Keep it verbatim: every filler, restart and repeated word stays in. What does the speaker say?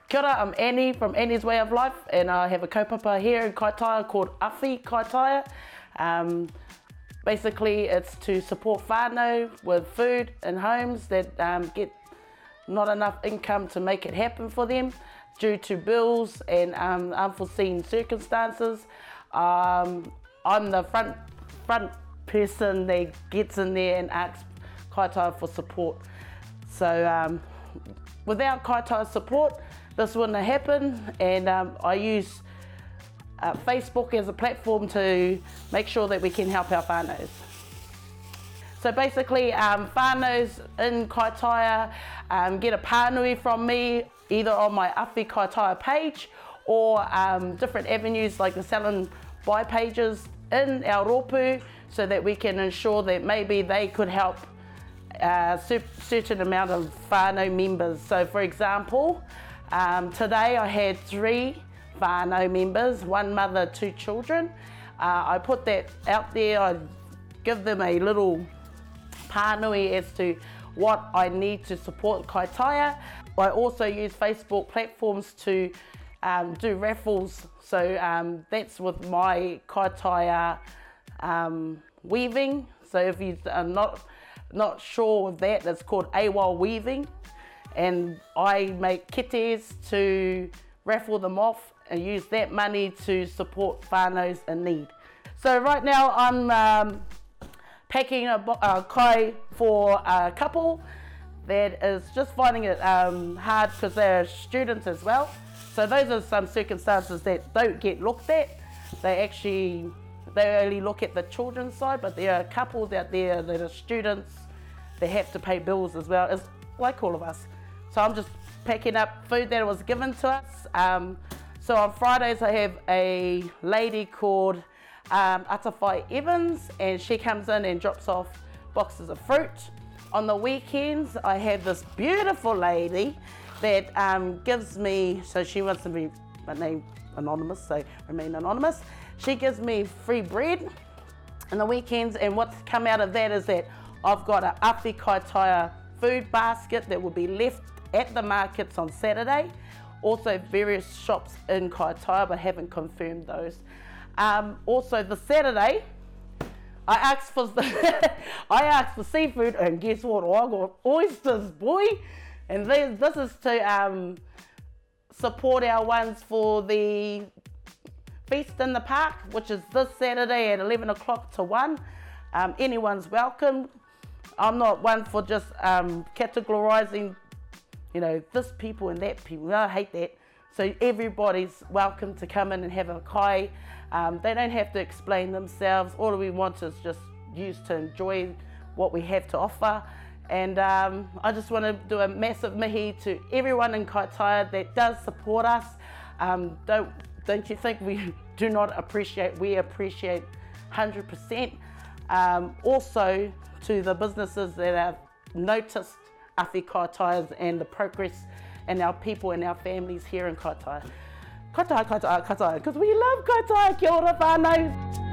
Kia ora, I'm Annie from Annie's Way of Life, and I have a kaupapa here in Kaitaia called Awhi Kaitaia. Um, basically, it's to support whānau with food in homes that um, get not enough income to make it happen for them due to bills and um, unforeseen circumstances. Um, I'm the front front person that gets in there and asks Kaitaia for support. So um, without Kaitaia's support, this wouldn't have happened, and um, I use uh, Facebook as a platform to make sure that we can help our whānaus. So basically, um, whānaus in Kaitaia um, get a pānui from me, either on my Awhi Kaitaia page or um, different avenues like the sell and buy pages in our rōpū, so that we can ensure that maybe they could help a certain amount of whānau members. So for example, Um, today I had three whānau members, one mother, two children. Uh, I put that out there. I give them a little pānui as to what I need to support Kaitaia. I also use Facebook platforms to um, do raffles. So um, that's with my Kaitaia um, weaving. So if you're not, not sure of that, it's called A W O L weaving. And I make kites to raffle them off and use that money to support whānaus in need. So right now I'm um, packing a, a kai for a couple that is just finding it um, hard because they're students as well. So those are some circumstances that don't get looked at. They actually, they only look at the children's side, but there are couples out there that are students that have to pay bills as well, as like all of us. So I'm just packing up food that was given to us. Um, so on Fridays I have a lady called um, Atawhai Evans, and she comes in and drops off boxes of fruit. On the weekends I have this beautiful lady that um, gives me, so she wants to be my name anonymous, so remain anonymous. She gives me free bread on the weekends, and what's come out of that is that I've got an Awhi Kaitaia food basket that will be left at the markets on Saturday. Also various shops in Kaitaia, but haven't confirmed those. Um, also the Saturday, I asked for I asked for seafood, and guess what? I got oysters, boy. And this, this is to um, support our ones for the feast in the park, which is this Saturday at eleven o'clock to one. Um, anyone's welcome. I'm not one for just um, categorizing, you know, this people and that people. I hate that. So everybody's welcome to come in and have a kai. Um, they don't have to explain themselves. All we want is just use to enjoy what we have to offer. And um, I just want to do a massive mihi to everyone in Kaitaia that does support us. Um, don't, don't you think we do not appreciate? We appreciate one hundred percent. Um, also, to the businesses that have noticed Awhi Kaitaia and the progress and our people and our families here in Kaitaia. Kaitaia, Kaitaia, Kaitaia, because we love Kaitaia. Kia ora whānau.